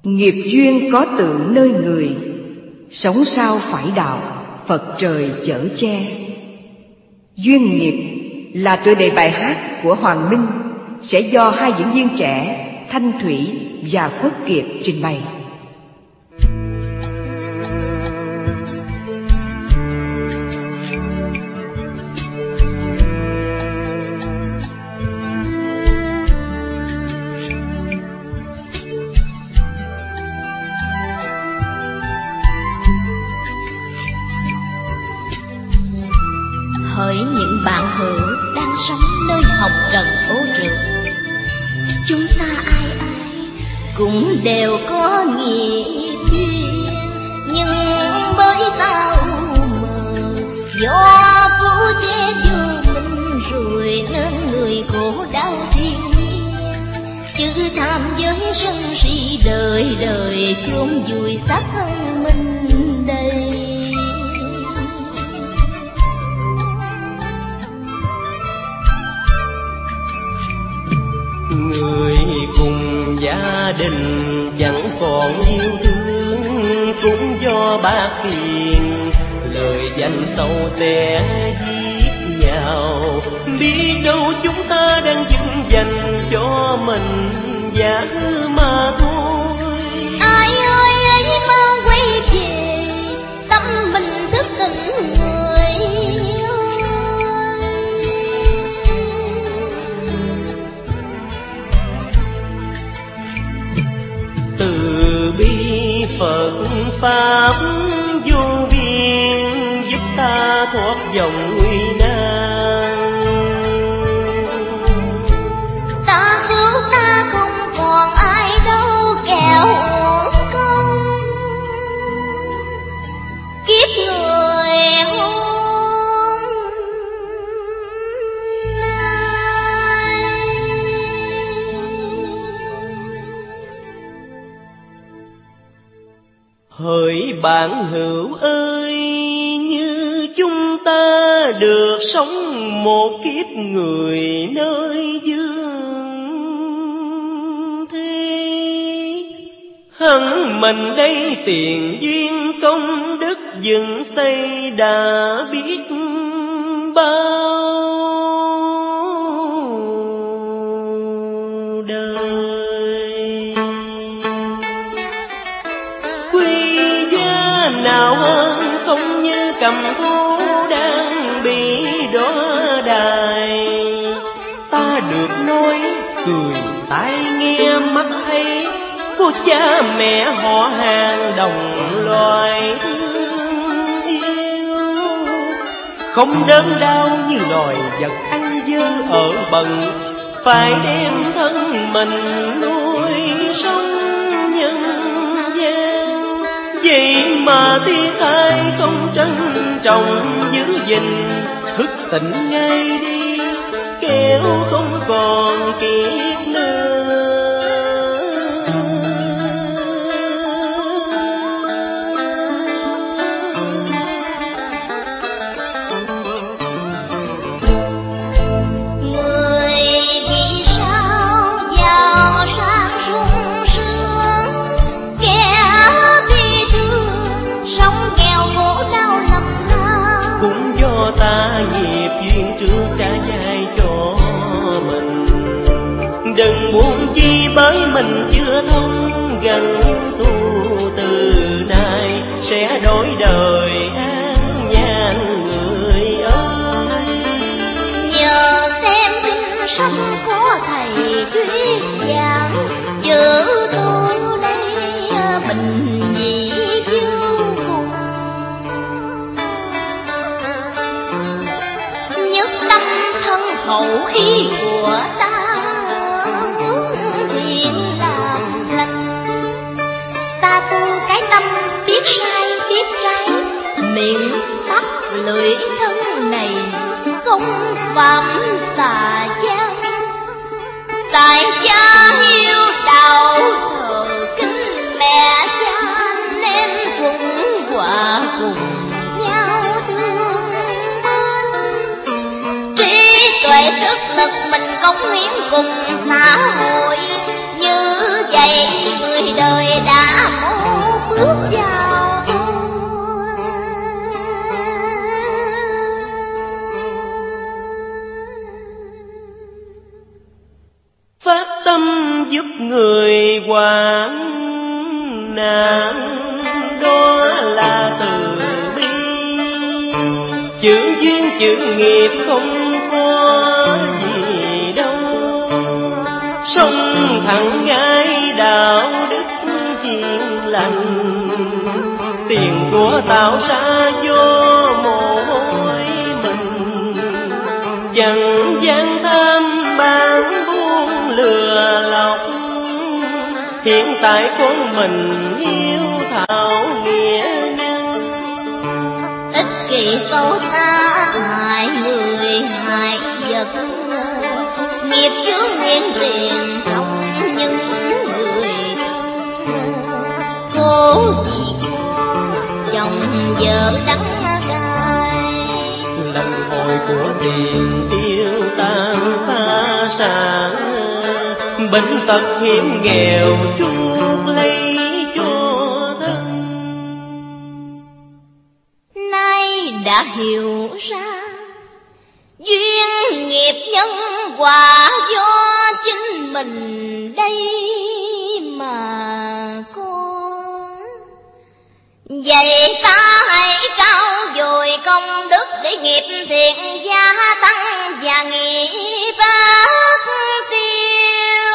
Nghiệp duyên có tự nơi người, sống sao phải đạo, Phật trời chở che. Duyên nghiệp là tựa đề bài hát của Hoàng Minh, sẽ do hai diễn viên trẻ Thanh Thủy và Quốc Kiệt trình bày. Hỡi những bạn hữu đang sống nơi hồng trần ô rượu, chúng ta ai ai cũng đều có nghiệp duyên, nhưng bởi sao mờ do phú che cho mình rồi nên người khổ đau riêng. Chữ tham giới sân si đời đời chôn vùi xác thân mình đây. Người cùng gia đình chẳng còn yêu thương, cũng do bạc tiền lời danh sâu sẽ giết nhau. Biết đâu chúng ta đang dựng dành cho mình giả mà thôi. Ai ơi ấy mau quay về, tâm mình thức tỉnh người ơi. Từ bi Phật pháp vô biên, giúp ta thoát dòng nguy nan. Ta cứu ta không còn ai đâu kẻo uổng công, kiếp người hôm nay. Hỡi bạn hữu ơi, như chúng ta được sống một kiếp người nơi dương thế. Hẳn mình đây tiền duyên công đức dựng xây đã biết bao đời. Quy giá nào hơn không như cầm thú đang bị đọa đài. Ta được nói cười tai nghe mắt thấy, cô cha mẹ họ hàng đồng loài thương yêu. Không đớn đau như loài vật ăn dơ ở bần, phải đem thân mình nuôi sống nhân gian. Vậy mà thiên thai không trân trọng giữ gìn, thức tỉnh ngay đi kẻo không còn kiếp nữa. Ta nghiệp duyên trước trả dài cho mình, đừng buồn chi bởi mình chưa thông gần tu. Từ nay sẽ đổi đời an nhàn người ơi. Nhờ xem kinh sách có thầy thuyết giảng, chữ tu đây bình dị vô cùng. Nhất tâm thân khẩu ý của ta hướng thiện làm lành. Ta tu cái tâm biết sai biết trái, miệng tắt lưỡi thân này không phạm tà gian. Tại cha hiếu đạo thờ kính mẹ cha, anh em thuận hòa cùng nhau thương mến. Trí tuệ sức lực mình cống hiến cùng xã hội, như vậy người đời đã giúp người hoạn nạn, đó là từ bi. Chữ duyên chữ nghiệp không có gì đâu, sống thẳng ngay đạo đức hiền lành. Tiền của tạo ra do mồ hôi mình, chẳng gian tham bán buôn lừa lọc. Hiện tại con mình hiếu thảo nghĩa nhân, ích kỷ xấu xa hại người hại vật. Nghiệp chướng nguyện tiền trong những người cố gì chồng vợ đắng cay. lần hồi của tiền tiêu tan phá sản, bệnh tật hiểm nghèo chuốc lấy cho thân. Nay đã hiểu ra duyên nghiệp nhân quả do chính mình đây mà có. Vậy ta hãy trao dồi công đức để nghiệp thiện gia tăng và nghiệp ác tiêu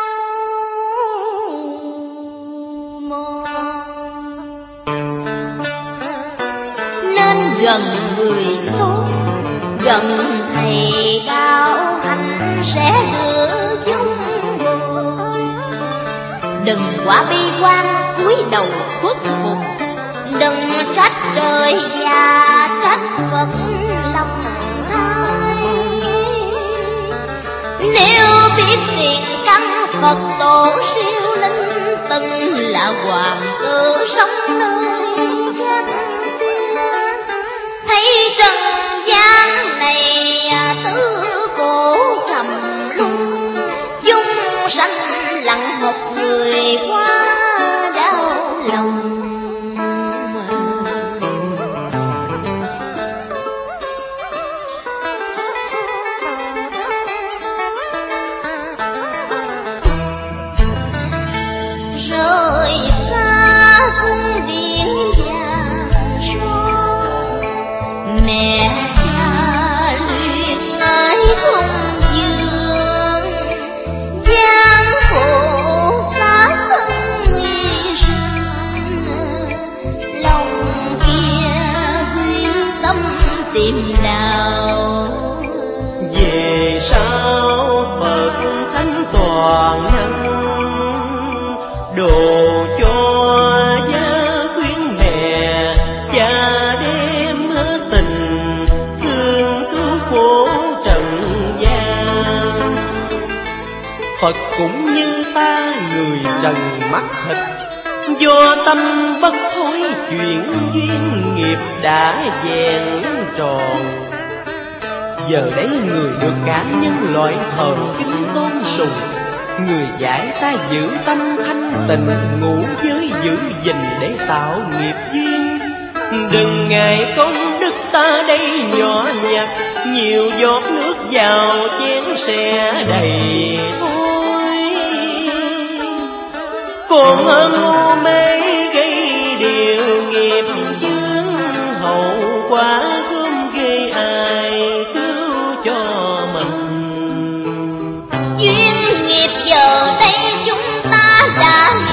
mòn. Nên gần người tốt, gần thầy đạo hành sẽ được chung bồi. Đừng quá bi quan cúi đầu khuất phục, đừng trách trời và trách Phật lòng thay. Nếu biết tiền căn Phật tổ siêu linh, từng là hoàng tử sống nơi khác tiên. Thấy trần gian này tứ cổ trầm luân, dung sanh lặng một người quá đau lòng. Rời xa cung điện vàng son, mẹ cha luyện ái không dương. Giang khổ xa thân nghi sinh, lòng kia quyến tâm tìm nào. Về sau Phật thánh toàn năng, đồ cho gia quyến mẹ cha đem hết tình thương cứu khổ trần gian. Phật cũng như ta người trần mắt thịt, do tâm bất thối chuyển duyên nghiệp đã vẹn tròn. Giờ đấy người được cả nhân loại thờ kính tôn sùng, người dạy ta giữ tâm thanh tịnh, ngủ giới giữ gìn để tạo nghiệp duyên. Đừng ngại công đức ta đây nhỏ nhặt, nhiều giọt nước vào chén sẽ đầy thôi. Còn hơn ngu mê gây điều nghiệp chướng, hậu quả gom ghê ai cứu cho mình. Duyên nghiệp giờ đây chúng ta đã